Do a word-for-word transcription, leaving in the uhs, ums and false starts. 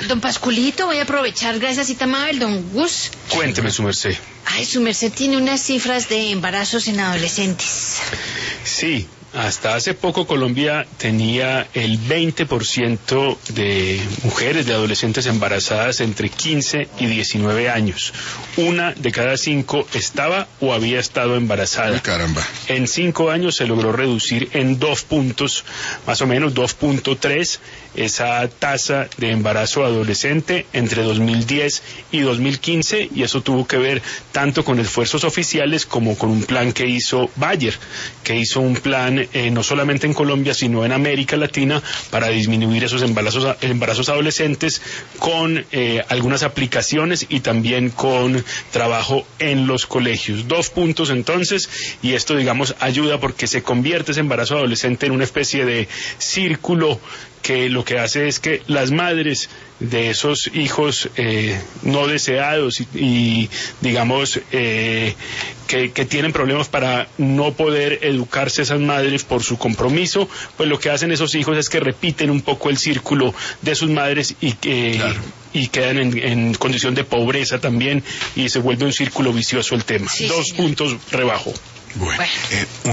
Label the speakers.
Speaker 1: Don Pasculito, voy a aprovechar, gracias, cita amable, don Gus.
Speaker 2: Cuénteme, su merced.
Speaker 1: Ay, su merced tiene unas cifras de embarazos en adolescentes.
Speaker 2: Sí, hasta hace poco Colombia tenía el veinte por ciento de mujeres, de adolescentes embarazadas entre quince y diecinueve años. Una de cada cinco estaba o había estado embarazada.
Speaker 3: Ay, caramba.
Speaker 2: En cinco años se logró reducir en dos puntos, más o menos dos punto tres, esa tasa de embarazo adolescente entre dos mil diez y dos mil quince, y eso tuvo que ver tanto con esfuerzos oficiales como con un plan que hizo Bayer, que hizo un plan eh, no solamente en Colombia, sino en América Latina, para disminuir esos embarazos, embarazos adolescentes con eh, algunas aplicaciones y también con trabajo en los colegios. Dos puntos entonces, y esto, digamos, ayuda porque se convierte ese embarazo adolescente en una especie de círculo que lo que hace es que las madres de esos hijos eh, no deseados y, y digamos, eh, que, que tienen problemas para no poder educarse esas madres por su compromiso, pues lo que hacen esos hijos es que repiten un poco el círculo de sus madres y que... Claro. Y quedan en, en condición de pobreza también, y se vuelve un círculo vicioso el tema. Sí, Dos señor. puntos rebajo.
Speaker 3: Bueno, bueno. Eh,